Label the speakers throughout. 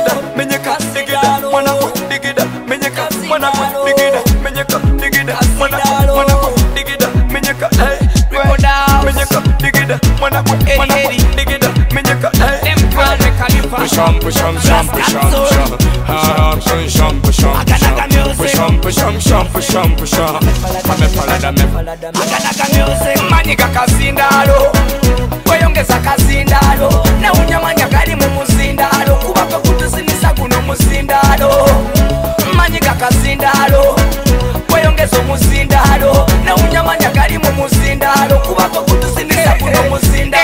Speaker 1: digida, menyeka, digida, mwana we, digida, menyeka, mwana we, digida, menyeka, digida, mwana we, digida, menyeka, hey, menyeka, digida, mwana we, digida, menyeka, hey, push on, push on, push on, push on, push on, push on, push on, push on, push on, push on. Manyiga kazindalo, weyongeza kazindalo, na unyamanya kali mu muzindalo, kubako kutusinisa kuno muzindalo. Manyiga kazindalo, weyongeza muzindalo, na unyamanya kali mu muzindalo, kubako kutusinisa kuno muzindalo.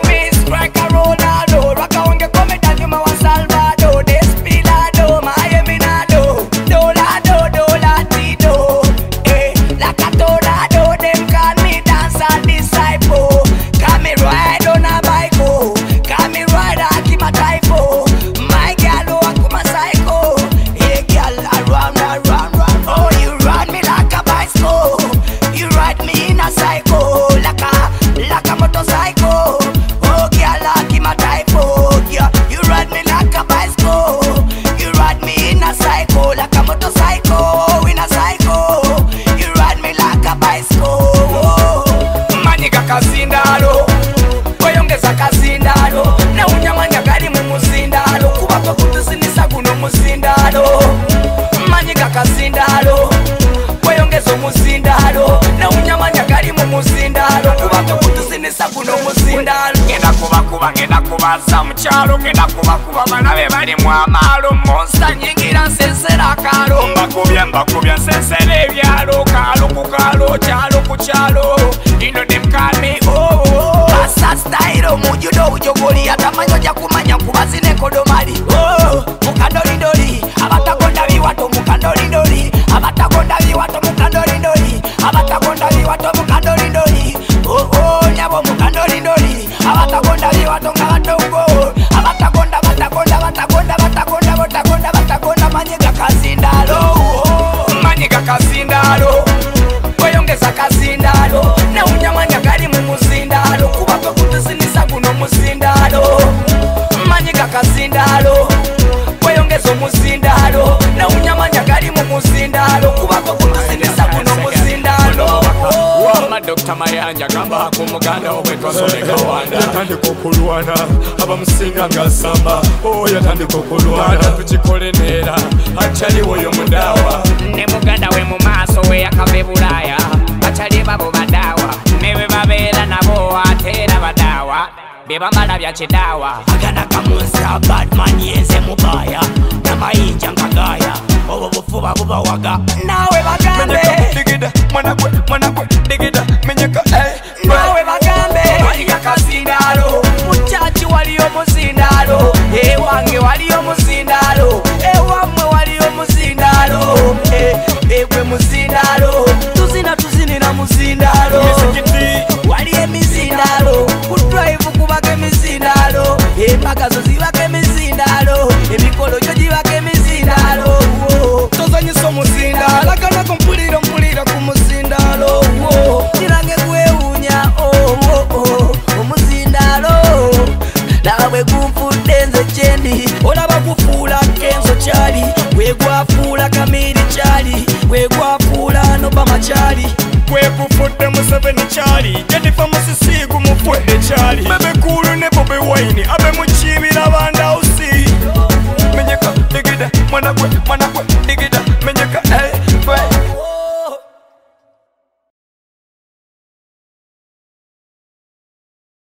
Speaker 1: Kazindalo, weyongeza kazindalo, na unyamanya kali mu muzindalo, kubako kutusinisa kuno muzindalo. Manyiga kazindalo, weyongeza muzindalo, na unyamanya kali mu muzindalo, kubako kutusinisa kuno muzindalo. Ngenda kubaza mukyalo, ngenda kuba bana be bali mu amalo, monster nyingira nsensera kalo, mbakubya nsensera ebyalo, kalo ku kalo, kyalo ku kyalo. You know them call me oh. Basa style mujudo ujogoli atamanyo ja kumanya kubazine kodomali oh. Mukandolindoli abatakonda biwato mukandolindoli abatakonda biwato mukandolindoli abatakonda biwato mukandolindoli oh oh nyabo mukandolindoli abatakonda biwato ngabatongo abatakonda manyiga kazindalo manyiga kazindalo weyongeza kazindalo na unyamanya kali mu muzindalo kubako kutusinisa kuno muzindalo manyiga kazindalo weyongeza muzindalo na unyamanya kali mu muzindalo kubako kutusinisa kuno muzindalo wama Dr. Mayanja gamba kumuganda obwetwasomeka wanda yatandika okulwana abamusinga ngasamba yatandika okulwana tukikole neera akyaliwo oyo mudawa ne muganda we mu maaso we yakava Bulaya bachali babo badawa newe babeera nabo atera badawa bebamala bya kidawa agana kamunsa badman yenze mubaya namayinja nkagaya obo bufuba bubawaga nawe bagambe digida mwana gwe digida menyeka nawe bagambe waliga kazindalo muchachi waliyo muzindalo ewange waliyo muzindalo ewamwe waliyo muzindalo egwe muzindalo tuzinira muzindalo wali emizindalo kudrive kubaka emizindalo empagazo zibaka emizindalo emikolo gyo gibaka emizindalo tozanyisa omuzindalo aganako mpulira ku muzindalo kirange gwewunya omuzindalo nawe gumfudde nze kyendi olaba gufuula kenzo kyali wegwafuula kamiri kyali wegwafuula nobama kyali wegufudde Museveni kyali Jennifer Musisi gumufudde kyali Bebe Cool ne Bobi Wine abe mukibira bandausi menyeka digida mwana gwe